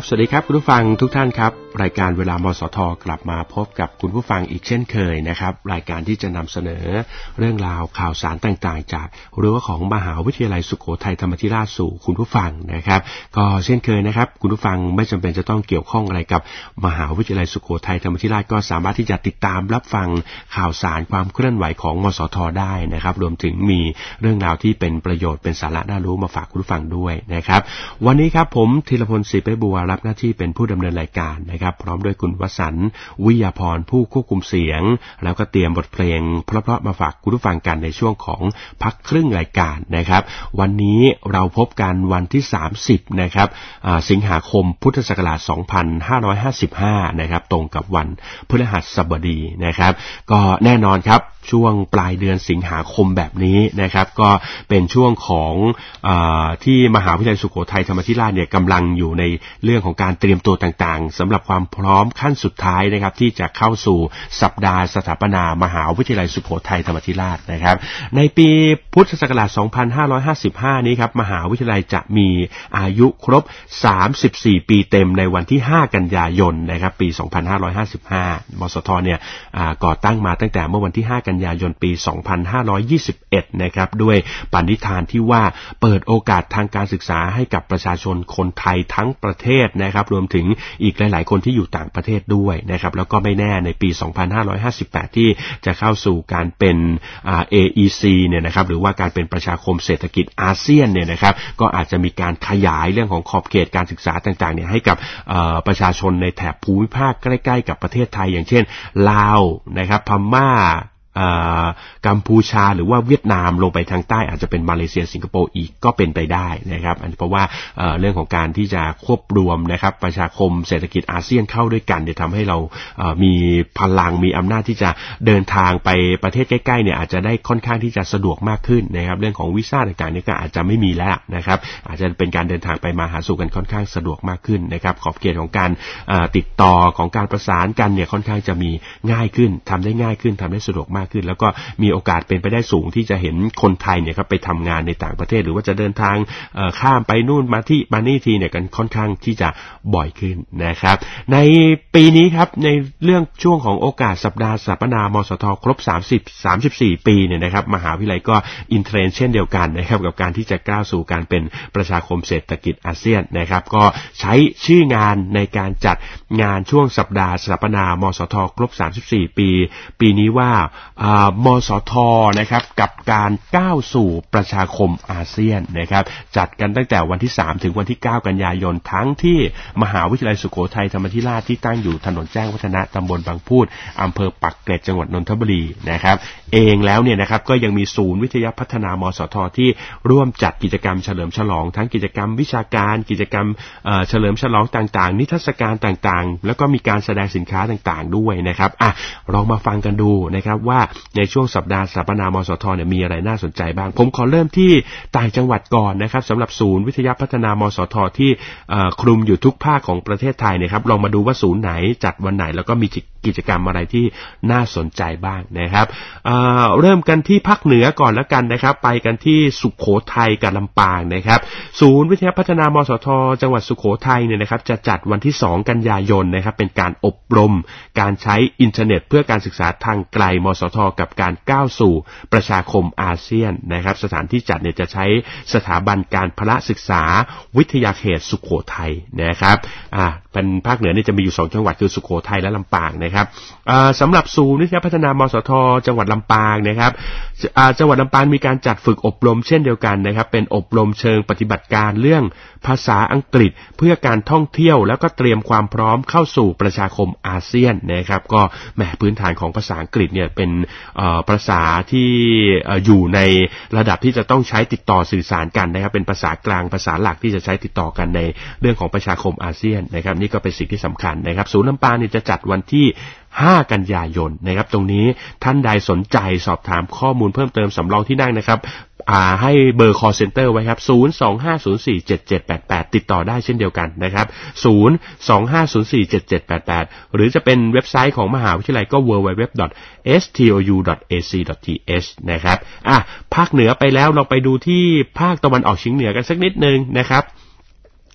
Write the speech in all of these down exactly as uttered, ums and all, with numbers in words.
สวัสดีครับคุณผู้ฟังทุกท่านครับรายการเวลามสทกลับมาพบกับคุณผู้ฟังอีกเช่นเคยนะครับรายการที่จะนำเสนอเรื่องราวข่าวสารต่างๆจากรั้วของมหาวิทยาลัยสุโขทัยธรรมาธิราชสู่คุณผู้ฟังนะครับก็เช่นเคยนะครับคุณผู้ฟังไม่จำเป็นจะต้องเกี่ยวข้องอะไรกับมหาวิทยาลัยสุโขทัยธรรมาธิราชก็สามารถที่จะติดตามรับฟังข่าวสารความเคลื่อนไหวของมสทได้นะครับรวมถึงมีเรื่องราวที่เป็นประโยชน์เป็นสาระน่ารู้มาฝากคุณผู้ฟังด้วยนะครับวันนี้ครับผมธีรพลศรีเปบัวรับหน้าที่เป็นผู้ดำเนินรายการนะครับพร้อมด้วยคุณวสันต์วิยาพรผู้ควบคุมเสียงแล้วก็เตรียมบทเพลงเพราะๆมาฝากคุณผู้ฟังกันในช่วงของพักครึ่งรายการนะครับวันนี้เราพบกันวันที่สามสิบนะครับสิงหาคมพุทธศักราชสองพันห้าร้อยห้าสิบห้านะครับตรงกับวันพฤหัสบดีนะครับก็แน่นอนครับช่วงปลายเดือนสิงหาคมแบบนี้นะครับก็เป็นช่วงของอ่าที่มหาวิทยาลัยสุโขทัยธรรมาธิราชเนี่ยกำลังอยู่ในเรื่องของการเตรียมตัวต่างๆสำหรับความพร้อมขั้นสุดท้ายนะครับที่จะเข้าสู่สัปดาห์สถาปนามหาวิทยาลัยสุโขทัยธรรมาธิราชนะครับในปีพุทธศักราชสองพันห้าร้อยห้าสิบห้านี้ครับมหาวิทยาลัยจะมีอายุครบสามสิบสี่ปีเต็มในวันที่ห้ากันยายนนะครับปีสองพันห้าร้อยห้าสิบห้ามสทเนี่ยก่อตั้งมาตั้งแต่เมื่อวันที่ห้ากันยายนปีสองพันห้าร้อยยี่สิบเอ็ดนะครับด้วยปณิธานที่ว่าเปิดโอกาสทางการศึกษาให้กับประชาชนคนไทยทั้งประเทศนะครับรวมถึงอีกหลายๆคนที่อยู่ต่างประเทศด้วยนะครับแล้วก็ไม่แน่ในปีสองพันห้าร้อยห้าสิบแปดที่จะเข้าสู่การเป็นอ่า เอ อี ซี เนี่ยนะครับหรือว่าการเป็นประชาคมเศรษฐกิจอาเซียนเนี่ยนะครับก็อาจจะมีการขยายเรื่องของขอบเขตการศึกษาต่างๆเนี่ยให้กับประชาชนในแถบภูมิภาคใกล้ๆกับประเทศไทยอย่างเช่นลาวนะครับพม่ากัมพูชาหรือว่าเวียดนามลงไปทางใต้อาจจะเป็นมาเลเซียสิงคโปร์อีกก็เป็นไปได้นะครับอันเพราะว่า เอ่อ เรื่องของการที่จะควบรวมนะครับประชาคมเศรษฐกิจอาเซียนเข้าด้วยกันจะทำให้เราเอ่อมีพลังมีอำนาจที่จะเดินทางไปประเทศใกล้ๆเนี่ยอาจจะได้ค่อนข้างที่จะสะดวกมากขึ้นนะครับเรื่องของวีซ่าต่างๆนี่ก็อาจจะไม่มีแล้วนะครับอาจจะเป็นการเดินทางไปมาหาสู่กันค่อนข้างสะดวกมากขึ้นนะครับขอบเขตของการติดต่อของการประสานกันเนี่ยค่อนข้างจะมีง่ายขึ้นทำได้ง่ายขึ้นทำได้สะดวกมากขึ้นแล้วก็มีโอกาสเป็นไปได้สูงที่จะเห็นคนไทยเนี่ยครับไปทำงานในต่างประเทศหรือว่าจะเดินทางข้ามไปนู่นมาที่มานี่ทีเนี่ยกันค่อนข้างที่จะบ่อยขึ้นนะครับในปีนี้ครับในเรื่องช่วงของโอกาสสัปดาห์สถาปนามสทครบสามสิบ สามสิบสี่ปีเนี่ยนะครับมหาวิทยาลัยก็อินเทรนด์เช่นเดียวกันนะครับกับการที่จะก้าวสู่การเป็นประชาคมเศรษฐกิจอาเซียนนะครับก็ใช้ชื่องานในการจัดงานช่วงสัปดาห์สถาปนามสทครบสามสิบสี่ปีปีนี้ว่ามสทนะครับกับการก้าวสู่ประชาคมอาเซียนนะครับจัดกันตั้งแต่วันที่สามถึงวันที่เก้ากันยายนทั้งที่มหาวิทยาลัยสุโขทัยธรรมาธิราชที่ตั้งอยู่ถนนแจ้งวัฒนะตำบลบางพูดอำเภอปักเกร็ดจังหวัดนนทบุรีนะครับเองแล้วเนี่ยนะครับก็ยังมีศูนย์วิทยาพัฒนามสทที่ร่วมจัดกิจกรรมเฉลิมฉลองทั้งกิจกรรมวิชาการกิจกรรมเฉลิมฉลองต่างๆนิทรรศการต่างๆแล้วก็มีการแสดงสินค้าต่างๆด้วยนะครับอ่ะลองมาฟังกันดูนะครับว่าในช่วงสัปดาห์สถาปนามสทเนี่ยมีอะไรน่าสนใจบ้างผมขอเริ่มที่ต่างจังหวัดก่อนนะครับสำหรับศูนย์วิทยาพัฒนามสทที่คลุมอยู่ทุกภาคของประเทศไทยนะครับลองมาดูว่าศูนย์ไหนจัดวันไหนแล้วก็มีกิจกรรมอะไรที่น่าสนใจบ้างนะครับ เอ่อ เริ่มกันที่ภาคเหนือก่อนแล้วกันนะครับไปกันที่สุโขทัยกับลำปางนะครับศูนย์วิทยาพัฒนามสทจังหวัดสุโขทัยเนี่ยนะครับจะจัดวันที่สองกันยายนนะครับเป็นการอบรมการใช้อินเทอร์เน็ตเพื่อการศึกษาทางไกลมสทกับการก้าวสู่ประชาคมอาเซียนนะครับสถานที่จัดเนี่ยจะใช้สถาบันการพละศึกษาวิทยาเขตสุโขทัยนะครับอ่าเป็นภาคเหนือนี่จะมีอยู่สองจังหวัดคือสุโขทัยและลำปางนะครับสำหรับศูนย์วิทยาพัฒนามสทจังหวัดลำปางนะครับจังหวัดลำปางมีการจัดฝึกอบรมเช่นเดียวกันนะครับเป็นอบรมเชิงปฏิบัติการเรื่องภาษาอังกฤษเพื่อการท่องเที่ยวแล้วก็เตรียมความพร้อมเข้าสู่ประชาคมอาเซียนนะครับก็แหมพื้นฐานของภาษาอังกฤษเนี่ยเป็นภาษาที่อยู่ในระดับที่จะต้องใช้ติดต่อสื่อสารกันนะครับเป็นภาษากลางภาษาหลักที่จะใช้ติดต่อกันในเรื่องของประชาคมอาเซียนนะครับนี่ก็เป็นสิ่งที่สำคัญนะครับศูนย์ลำปางเนี่ยจะจัดวันที่ห้ากันยายนนะครับตรงนี้ท่านใดสนใจสอบถามข้อมูลเพิ่มเติมสำรองที่นั่งนะครับอ่าให้เบอร์ call center ไว้ครับศูนย์ สอง ห้า ศูนย์ สี่ เจ็ด เจ็ด แปด แปดติดต่อได้เช่นเดียวกันนะครับศูนย์ สอง ห้า ศูนย์ สี่ เจ็ด เจ็ด แปด แปดหรือจะเป็นเว็บไซต์ของมหาวิทยาลัยก็ ดับเบิลยู ดับเบิลยู ดับเบิลยู ดอท เอส ที โอ ยู ดอท เอ ซี ดอท ที เอช นะครับอ่ะภาคเหนือไปแล้วเราไปดูที่ภาคตะวันออกเฉียงเหนือกันสักนิดนึงนะครับ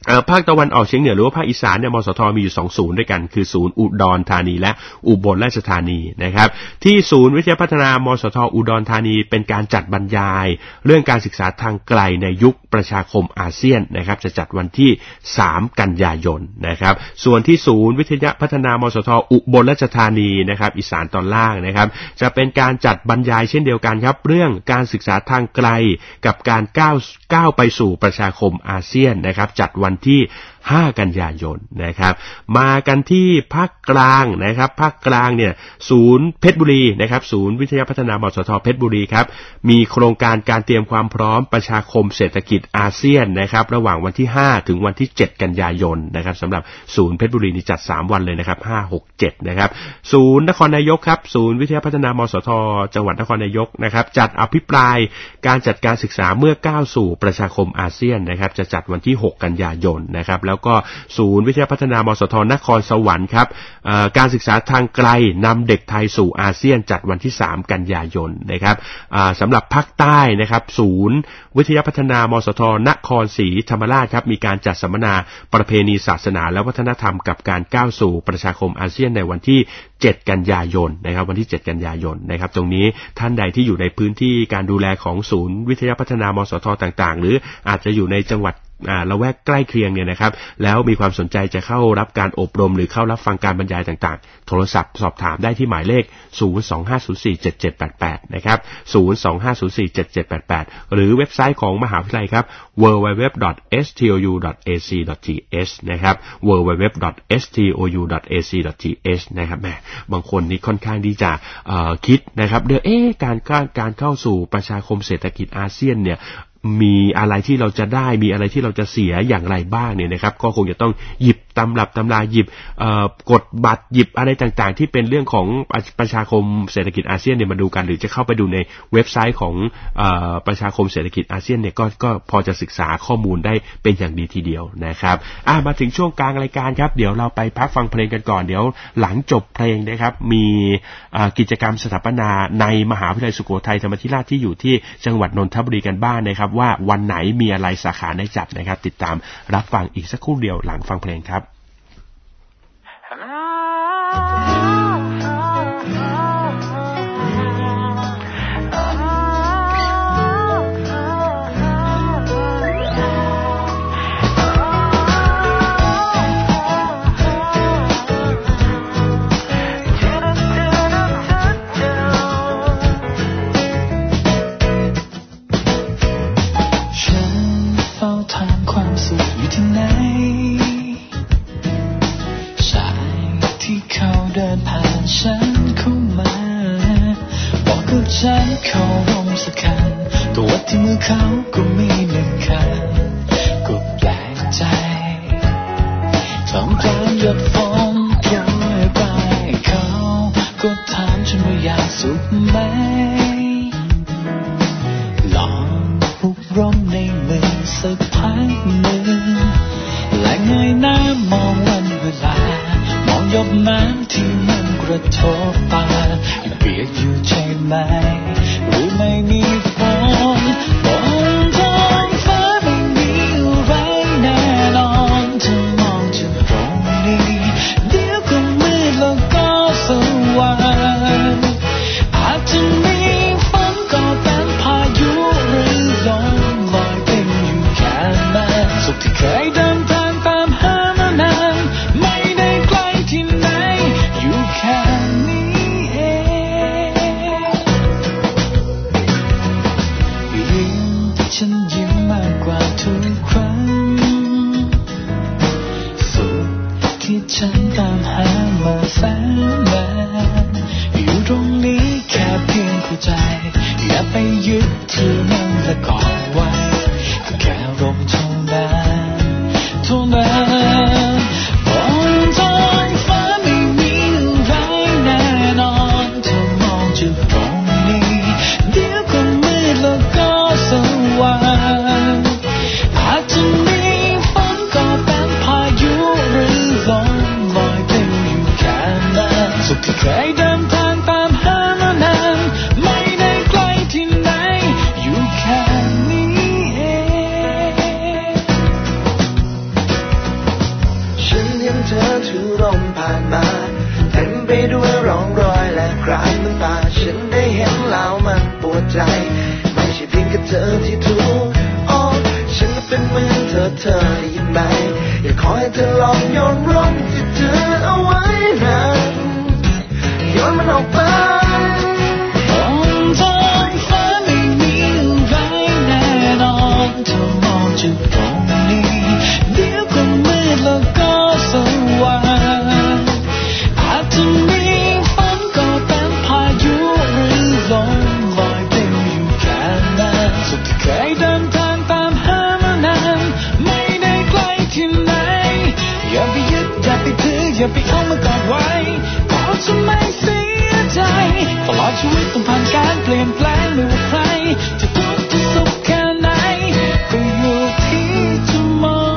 ภาคตะวันออกเฉียงเหนือหรือว่าภาคอีสานเนี่ยมสทมีอยู่สองศูนย์ด้วยกันคือศูนย์อุดรธานีและอุบลราชธานีนะครับที่ศูนย์วิทยาพัฒนามสทอุดรธานีเป็นการจัดบรรยายเรื่องการศึกษาทางไกลในยุคประชาคมอาเซียนนะครับจะจัดวันที่สามกันยายนนะครับส่วนที่ศูนย์วิทยาพัฒนามสทอุบลราชธานีนะครับอีสานตอนล่างนะครับจะเป็นการจัดบรรยายเช่นเดียวกันครับเรื่องการศึกษาทางไกลกับการก้าวก้าวไปสู่ประชาคมอาเซียนนะครับจัดวันที่ห้ากันยายนนะครับมากันที่ภาคกลางนะครับภาคกลางเนี่ยศูนย์เพชรบุรีนะครับศูนย์วิทยาพัฒนามสทเพชรบุรีครับมีโครงการการเตรียมความพร้อมประชาคมเศรษฐกิจอาเซียนนะครับระหว่างวันที่ห้าถึงวันที่เจ็ดกันยายนนะครับสำหรับศูนย์เพชรบุรีนี่จัดสามวันเลยนะครับห้า หก เจ็ดนะครับศูนย์นครนายกครับศูนย์วิทยาพัฒนามสทจังหวัดนครนายกนะครับจัดอภิปรายการจัดการศึกษาเมื่อก้าวสู่ประชาคมอาเซียนนะครับจะจัดวันที่หกกันยายนนะครับแล้วก็ศูนย์วิทยาพัฒนามสทนครสวรรค์ครับการศึกษาทางไกลนำเด็กไทยสู่อาเซียนจัดวันที่สามกันยายนนะครับสำหรับภาคใต้นะครับศูนย์วิทยาพัฒนามสทนครศรีธรรมราชครับมีการจัดสัมมนาประเพณีศาสนาและวัฒนธรรมกับการก้าวสู่ประชาคมอาเซียนในวันที่เจ็ดกันยายนนะครับวันที่เจ็ดกันยายนนะครับตรงนี้ท่านใดที่อยู่ในพื้นที่การดูแลของศูนย์วิทยาพัฒนามสทต่างๆหรืออาจจะอยู่ในจังหวัดอ่าละแวกใกล้เคียงเนี่ยนะครับแล้วมีความสนใจจะเข้ารับการอบรมหรือเข้ารับฟังการบรรยายต่างๆโทรศัพท์สอบถามได้ที่หมายเลขศูนย์ สอง ห้า ศูนย์ สี่ เจ็ด เจ็ด แปด แปดนะครับศูนย์ สอง ห้า ศูนย์ สี่ เจ็ด เจ็ด แปด แปดหรือเว็บไซต์ของมหาวิทยาลัยครับ ดับเบิลยู ดับเบิลยู ดับเบิลยู ดอท เอส ที โอ ยู ดอท เอ ซี ดอท ที เอช นะครับ ดับเบิลยู ดับเบิลยู ดับเบิลยู ดอท เอส ที โอ ยู ดอท เอ ซี ดอท ที เอช นะครับแหมบางคนนี่ค่อนข้างที่จะเอ่อคิดนะครับเรื่องเอ๊ะการการเข้าสู่ประชาคมเศรษฐกิจอาเซียนเนี่ยมีอะไรที่เราจะได้มีอะไรที่เราจะเสียอย่างไรบ้างเนี่ยนะครับก็คงจะต้องหยิบตำรับตำราหยิบกฎบัตรหยิบอะไรต่างๆที่เป็นเรื่องของประชาคมเศรษฐกิจอาเซียนเนี่ยมาดูกันหรือจะเข้าไปดูในเว็บไซต์ของประชาคมเศรษฐกิจอาเซียนเนี่ยก็ก็พอจะศึกษาข้อมูลได้เป็นอย่างดีทีเดียวนะครับอ่ะมาถึงช่วงกลางรายการครับเดี๋ยวเราไปพักฟังเพลงกันก่อนเดี๋ยวหลังจบเพลงนะครับมีกิจกรรมสถาปนาในมหาวิทยาลัยสุโขทัยธรรมาธิราชที่อยู่ที่จังหวัดนนทบุรีกันบ้างนะครับว่าวันไหนมีอะไรสาขาได้จัดนะครับติดตามรับฟังอีกสักครู่เดียวหลังฟังเพลงครับฉันเข้ารมสักคันตัวที่มือเขาก็มีหนึ่งคันก็แปลกใจทำกลางหยดฝนโปรยไปเขาก็ถามฉันว่าอยากสุขไหมลองปุกร่มในมือสักพักหนึ่งและเงยหน้ามองวันเวลามองหยดน้ำที่มันกระทบตาเปียกอยู่ใช่ไหมหรือไม่มีฝนบนท้องฟ้าไม่มีอะไรแน่นอนเธอมองจากตรงนี้เดี๋ยวก็มืดแล้วก็สว่างอาจจะมีฝนก็เป็นพายุหรือลมลอยเป็นอยู่แค่นั้นสุขที่เคยเดินทางตามหามานานไม่ได้ไกลที่ไหนอยู่แค่ฉันยิ้มมากกว่าทุกครั้งสุขที่ฉันตามหามาแสนนานอยู่ตรงนี้แค่เพียงเข้าใจอย่าไปยึดถือมันและกอดไว้ก็แค่ลมเท่านั้นเท่านั้นบนท้องฟ้าไม่มีอะไรแน่นอนเธอมองจากตรงนี้เดี๋ยวก็มืดแล้วก็สว่างอาจจะมีฝนก็เป็นพายุหรือลมลอยเป็นอยู่แค่นั้นสุขที่เคยเดินทางตามหามานานไม่ได้ไกลที่ไหนอยู่แค่นี้จะลองโยนร่มที่เธอเอาไว้นั้นโยนมันออกไปบนท้องฟ้าไม่มีอะไรแน่นอนถ้ามองจากตรงนี้เดี๋ยวก็มืดแล้วก็สว่างอาจจะมีฝนก็เป็นพายุหรือลมลอยเปลี่ยวอยู่แค่นั้นสุดที่เคยเดินทางตามหามานานไม่ได้ไกลที่ไหนอย่าไปยึดอย่าไปถืออย่าไปเอามากอดไว้เราจะไม่เสียใจตลอดชีวิตต้องผ่านการเปลี่ยนแปลงไม่ว่าใครจะทุกข์จะสุขแค่ไหนก็อยู่ที่จะมอง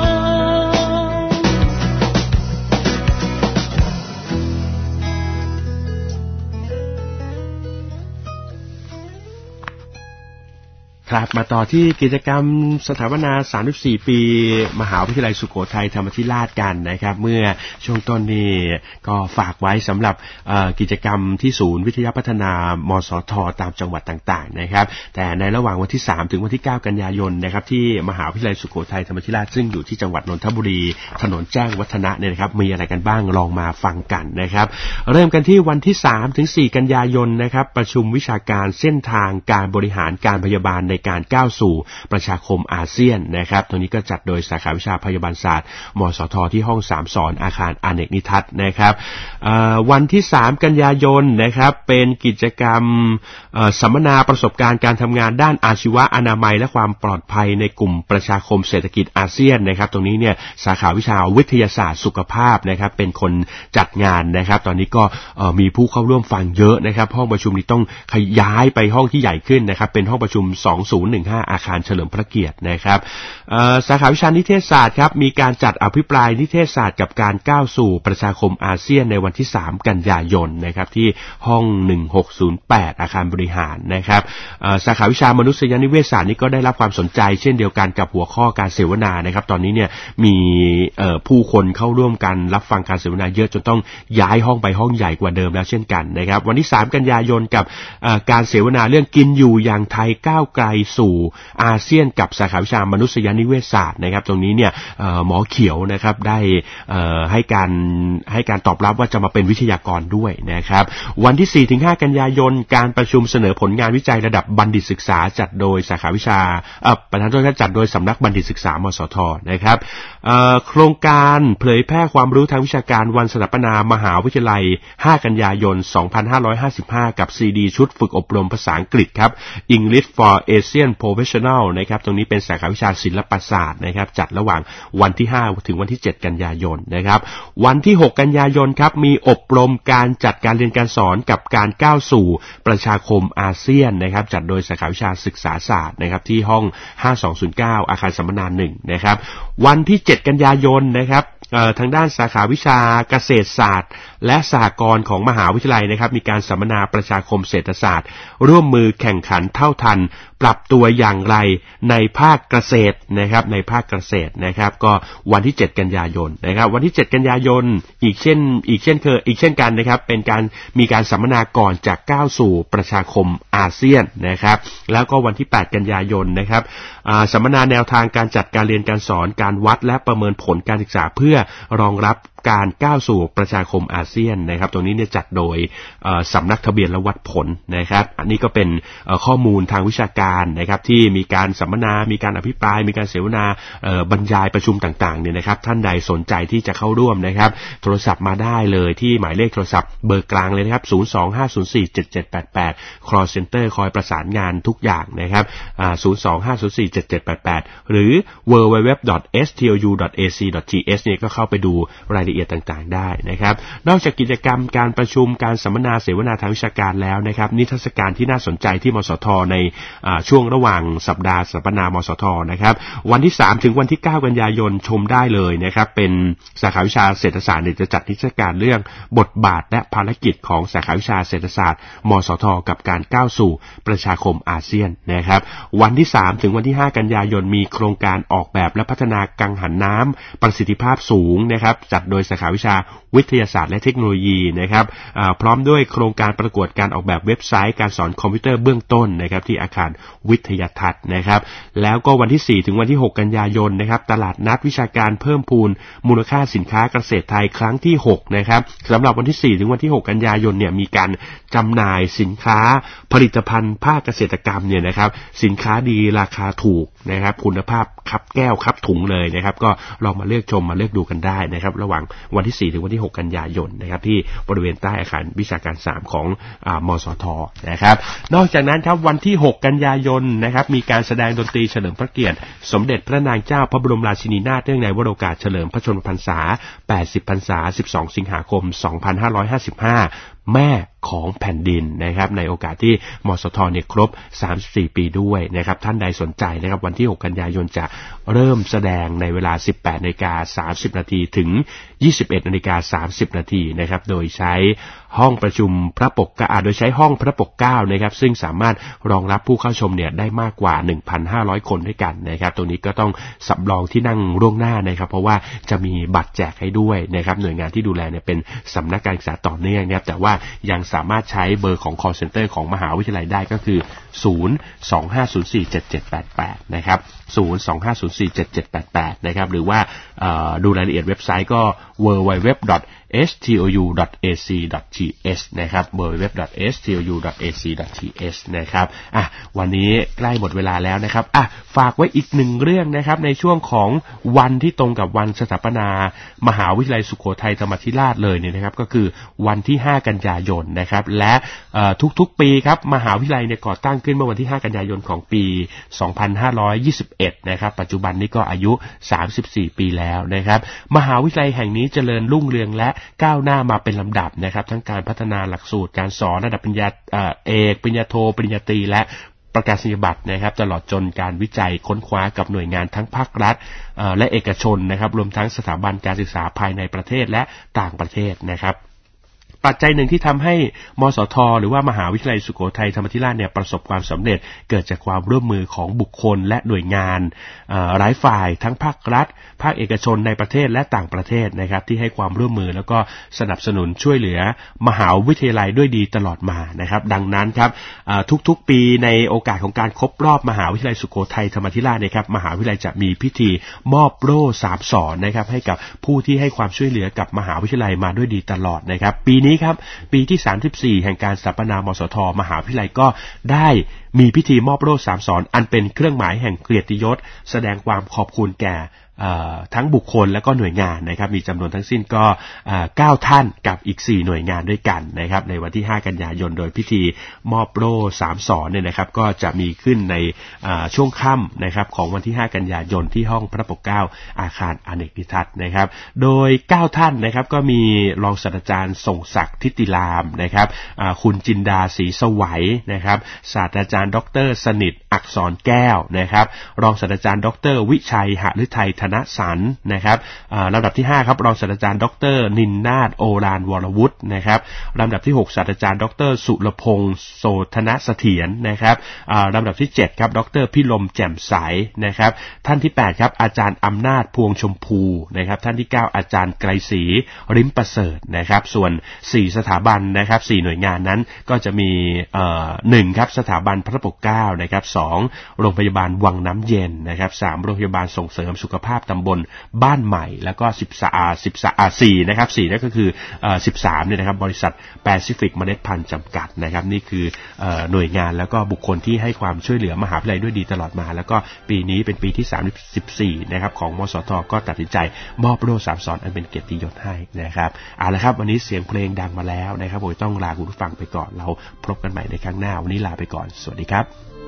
ครับมาต่อที่กิจกรรมสถาปนาสามสิบสี่ปีมหาวิทยาลัยสุโขทัยธรรมธิราชกันนะครับเมื่อช่วงต้นนี้ก็ฝากไว้สำหรับกิจกรรมที่ศูนย์วิทยาพัฒนามสทตามจังหวัดต่างๆนะครับแต่ในระหว่างวันที่สามถึงวันที่เก้ากันยายนนะครับที่มหาวิทยาลัยสุโขทัยธรรมธิราชซึ่งอยู่ที่จังหวัดนนทบุรีถนนแจ้งวัฒนะเนี่ยนะครับมีอะไรกันบ้างลองมาฟังกันนะครับเริ่มกันที่วันที่สามถึงสี่กันยายนนะครับประชุมวิชาการเส้นทางการบริหารการพยาบาลในการก้าวสู่ประชาคมอาเซียนนะครับตรงนี้ก็จัดโดยสาขาวิชาพยาบาลศาสตร์มสทที่ห้องสามสอนอาคารอเนกนิทัศน์นะครับวันที่สามกันยายนนะครับเป็นกิจกรรมสัมมนาประสบการณ์การทำงานด้านอาชีวะอนามัยและความปลอดภัยในกลุ่มประชาคมเศรษฐกิจอาเซียนนะครับตรงนี้เนี่ยสาขาวิชาวิทยาศาสตร์สุขภาพนะครับเป็นคนจัดงานนะครับตอนนี้ก็มีผู้เข้าร่วมฟังเยอะนะครับห้องประชุมนี้ต้องขยายไปห้องที่ใหญ่ขึ้นนะครับเป็นห้องประชุมสองศูนย์หนึ่งห้าอาคารเฉลิมพระเกียรตินะครับสาขาวิชานิเทศศาสตร์ครับมีการจัดอภิปรายนิเทศศาสตร์กับการก้าวสู่ประชาคมอาเซียนในวันที่สามกันยายนนะครับที่ห้องหนึ่งหกศูนย์แปดอาคารบริหารนะครับสาขาวิชามนุษยนิเวศศาสตร์นี้ก็ได้รับความสนใจเช่นเดียวกันกับหัวข้อการเสวนานะครับตอนนี้เนี่ยมีผู้คนเข้าร่วมกันรับฟังการเสวนาเยอะจนต้องย้ายห้องไปห้องใหญ่กว่าเดิมแล้วเช่นกันนะครับวันที่สามกันยายนกับการเสวนาเรื่องกินอยู่อย่างไทยก้าวไกลสู่อาเซียนกับสาขาวิชามนุษยนิเวศศาสตร์นะครับตรงนี้เนี่ยหมอเขียวนะครับได้ให้การให้การตอบรับว่าจะมาเป็นวิทยากรด้วยนะครับวันที่ สี่ถึงห้า กันยายนการประชุมเสนอผลงานวิจัยระดับบัณฑิตศึกษาจัดโดยสาขาวิชาเอ่อประธานโทษจัดโดยสำนักบัณฑิตศึกษามสทนะครับโครงการเผยแพร่ความรู้ทางวิชาการวันสถาปนามหาวิทยาลัยห้ากันยายนสองพันห้าร้อยห้าสิบห้ากับซีดีชุดฝึกอบรมภาษาอังกฤษครับ English for Asian Professional นะครับตรงนี้เป็นสาขาวิชาศิลปศาสตร์นะครับจัดระหว่างวันที่ห้าถึงวันที่เจ็ดกันยายนนะครับวันที่หกกันยายนครับมีอบรมการจัดการเรียนการสอนกับการก้าวสู่ประชาคมอาเซียนนะครับจัดโดยสาขาวิชาศึกษาศาสตร์นะครับที่ห้องห้าสองศูนย์เก้าอาคารสัมมนาหนึ่งนะครับวันที่เจ็ดกันยายนนะครับทางด้านสาขาวิชาเกษตรศาสตร์และสหกรณ์ของมหาวิทยาลัยนะครับมีการสัมมนาประชาคมเศรษฐศาสตร์ร่วมมือแข่งขันเท่าทันปรับตัวอย่างไรในภาคเกษตรนะครับในภาคเกษตรนะครับก็วันที่เจ็ดกันยายนนะครับวันที่เจ็ดกันยายนอีกเช่นอีกเช่นเคยอีกเช่นกันนะครับเป็นการมีการสัมมนาก่อนจากก้าวสู่ประชาคมอาเซียนนะครับแล้วก็วันที่แปดกันยายนนะครับสัมมนาแนวทางการจัดการเรียนการสอนการวัดและประเมินผลการศึกษาเพื่อรองรับการก้าวสู่ประชาคมอาเซียนนะครับตรงนี้เนี่ยจัดโดยสำนักทะเบียนและวัดผลนะครับอันนี้ก็เป็นข้อมูลทางวิชาการนะครับที่มีการสัมมนามีการอภิปรายมีการเสวนาบรรยายประชุมต่างๆเนี่ยนะครับท่านใดสนใจที่จะเข้าร่วมนะครับโทรศัพท์มาได้เลยที่หมายเลขโทรศัพท์เบอร์กลางเลยนะครับศูนย์ สอง ห้า ศูนย์ สี่ เจ็ด เจ็ด แปด แปด call center คอยประสานงานทุกอย่างนะครับศูนย์ สอง ห้า ศูนย์ สี่ เจ็ด เจ็ด แปด แปดหรือ ดับเบิลยู ดับเบิลยู ดับเบิลยู ดอท เอส ที โอ ยู ดอท เอ ซี ดอท ที เอช เนี่ยก็เข้าไปดูรายละเอียดต่างๆได้นะครับนอกจากกิจกรรมการประชุมการสัมมนาเสวนาทางวิชาการแล้วนะครับนิทรรศการที่น่าสนใจที่มสทในช่วงระหว่างสัปดาห์สัมมนามสทนะครับวันที่สามถึงวันที่เก้ากันยายนชมได้เลยนะครับเป็นสาขาวิชาเศรษฐศาสตร์จะจัดนิทรรศการเรื่องบทบาทและภารกิจของสาขาวิชาเศรษฐศาสตร์มสทกับการก้าวสู่ประชาคมอาเซียนนะครับวันที่สามถึงวันที่ห้ากันยายนมีโครงการออกแบบและพัฒนากังหันน้ำประสิทธิภาพสูงนะครับจัดโดยยสาขาวิชาวิทยาศาสตร์และเทคโนโลยีนะครับพร้อมด้วยโครงการประกวดการออกแบบเว็บไซต์การสอนคอมพิวเตอร์เบื้องต้นนะครับที่อาคารวิทยาทัศน์นะครับแล้วก็วันที่สี่ถึงวันที่หกกันยายนนะครับตลาดนัดวิชาการเพิ่มพูนมูลค่าสินค้าเกษตรไทยครั้งที่หกนะครับสำหรับวันที่สี่ถึงวันที่หกกันยายนเนี่ยมีการจำหน่ายสินค้าผลิตภัณฑ์ภาคเกษตรกรรมเนี่ยนะครับสินค้าดีราคาถูกนะครับคุณภาพคับแก้วคับถุงเลยนะครับก็ลองมาเลือกชมมาเลือกดูกันได้นะครับระหว่างวันที่สี่ถึงวันที่หกกันยายนนะครับที่บริเวณใต้อาคารวิชาการสามของอ่ามสท.นะครับนอกจากนั้นครับวันที่หกกันยายนนะครับมีการแสดงดนตรีเฉลิมพระเกียรติสมเด็จพระนางเจ้าพระบรมราชินีนาถเนื่องในวโรกาสเฉลิมพระชนมพรรษาแปดสิบพรรษาสิบสองสิงหาคมสองพันห้าร้อยห้าสิบห้าแม่ของแผ่นดินนะครับในโอกาสที่มสทเนี่ยครบสามสิบสี่ปีด้วยนะครับท่านใดสนใจนะครับวันที่หกกันยายนจะเริ่มแสดงในเวลา สิบแปดนาฬิกาสามสิบนาทีถึง ยี่สิบเอ็ดนาฬิกาสามสิบนาทีนะครับโดยใช้ห้องประชุมพระปกเกล้าโดยใช้ห้องพระปกเกล้านะครับซึ่งสามารถรองรับผู้เข้าชมเนี่ยได้มากกว่า หนึ่งพันห้าร้อย คนด้วยกันนะครับตรงนี้ก็ต้องสำรองที่นั่งล่วงหน้านะครับเพราะว่าจะมีบัตรแจกให้ด้วยนะครับหน่วยงานที่ดูแลเนี่ยเป็นสำนักการศึกษาต่อเนื่องนะครับแต่ว่ายังสามารถใช้เบอร์ของ call center ของมหาวิทยาลัยได้ก็คือศูนย์ สอง ห้า ศูนย์ สี่ เจ็ด เจ็ด แปด แปดนะครับศูนย์ สอง ห้า ศูนย์ สี่ เจ็ด เจ็ด แปด แปดนะครับหรือว่าดูรายละเอียดเว็บไซต์ก็ ดับเบิลยู ดับเบิลยู ดับเบิลยู ดอท เอส ที โอ ยู ดอท เอ ซี ดอท ที เอส นะครับ ดับเบิลยู ดับเบิลยู ดับเบิลยู ดอท เอส ที โอ ยู ดอท เอ ซี ดอท ที เอส นะครับอ่ะวันนี้ใกล้หมดเวลาแล้วนะครับอ่ะฝากไว้อีกหนึ่งเรื่องนะครับในช่วงของวันที่ตรงกับวันสถาปนามหาวิทยาลัยสุโขทัยธรรมาธิราชเลยเนี่ยนะครับก็คือวันที่ห้ากันยายนนะครับและทุกๆปีครับมหาวิทยาลัยเนี่ยก่อตั้งขึ้นเมื่อวันที่ห้ากันยายนของปีสองพันห้าร้อยยี่สิบเอ็ดนะครับปัจจุบันนี้ก็อายุสามสิบสี่ปีแล้วนะครับมหาวิทยาลัยแห่งนี้เจริญรุ่งเรืองและก้าวหน้ามาเป็นลำดับนะครับทั้งการพัฒนาหลักสูตรการสอนระดับปริญญาเอกปริญญาโทปริญญาตรีและประกาศนียบัตรนะครับตลอดจนการวิจัยค้นคว้ากับหน่วยงานทั้งภาครัฐและเอกชนนะครับรวมทั้งสถาบันการศึกษาภายในประเทศและต่างประเทศนะครับปัจจัยหนึ่งที่ทำให้มสท.หรือว่ามหาวิทยาลัยสุโขทัยธรรมาธิราชเนี่ยประสบความสำเร็จเกิดจากความร่วมมือของบุคคลและหน่วยงานหลายฝ่ายทั้งภาครัฐภาคเอกชนในประเทศและต่างประเทศนะครับที่ให้ความร่วมมือแล้วก็สนับสนุนช่วยเหลือมหาวิทยาลัยด้วยดีตลอดมานะครับดังนั้นครับทุกๆปีในโอกาสของการครบรอบมหาวิทยาลัยสุโขทัยธรรมาธิราชนะครับมหาวิทยาลัยจะมีพิธีมอบโล่สามสอนนะครับให้กับผู้ที่ให้ความช่วยเหลือกับมหาวิทยาลัยมาด้วยดีตลอดนะครับปีนี้ครับปีที่สามสิบสี่แห่งการสถาปนามสท.มหาวิทยาลัยก็ได้มีพิธีมอบโล่สามสอนอันเป็นเครื่องหมายแห่งเกียรติยศแสดงความขอบคุณแก่ทั้งบุคคลและก็หน่วยงานนะครับมีจำนวนทั้งสิ้นก็เก้าท่านกับอีกสี่หน่วยงานด้วยกันนะครับในวันที่ห้ากันยายนโดยพิธีมอบโล่สามสอนเนี่ยนะครับก็จะมีขึ้นในช่วงค่ำนะครับของวันที่ห้ากันยายนที่ห้องพระปกเกล้าอาคารอเนกนิทัศน์นะครับโดยเก้าท่านนะครับก็มีรองศาสตราจารย์ทรงศักดิ์ทิติรามนะครับคุณจินดาศรีสวัยนะครับศาสตราจารย์ดรสนิทอักษรแก้วนะครับรองศาสตราจารย์ดรวิชัยหฤทัยธนสันนะครับลำดับที่ห้าครับรองศาสตราจารย์ดรนินนาถโอฬารวรวุฒินะครับลำดับที่หกศาสตราจารย์ดรสุรพงษ์โสธนเสถียรนะครับลำดับที่เจ็ดครับดรพิรมแจ่มใสนะครับท่านที่แปดครับอาจารย์อำนาจพวงชมพูนะครับท่านที่เก้าอาจารย์ไกรศรีริมประเสริฐนะครับส่วนสี่สถาบันนะครับสี่หน่วยงานนั้นก็จะมีเอ่อหนึ่งครับสถาบันพระปกเกล้านะครับสองโรงพยาบาลวังน้ำเย็นนะครับสามโรงพยาบาลส่งเสริมสุขภาพตำบลบ้านใหม่แล้วก็สิบสาม สิบสาม สี่นะครับสี่นั่นก็คือเอ่อสิบสามเนี่ยนะครับบริษัทแปซิฟิกเมล็ดพันธุ์จำกัดนะครับนี่คือเอ่อหน่วยงานแล้วก็บุคคลที่ให้ความช่วยเหลือมหาวิทยาลัยด้วยดีตลอดมาแล้วก็ปีนี้เป็นปีที่สามสิบสี่นะครับของมสท.ก็ตัดสินใจมอบโล่สามสอนอันเป็นเกียรติยศให้นะครับเอาละครับวันนี้เสียงเพลงดังมาแล้วนะครับผมต้องลาคุณผู้ฟังไปก่อนเราพบกันใหม่ในครั้งหน้าวันนี้ลาไปก่อนสวัสดีครับ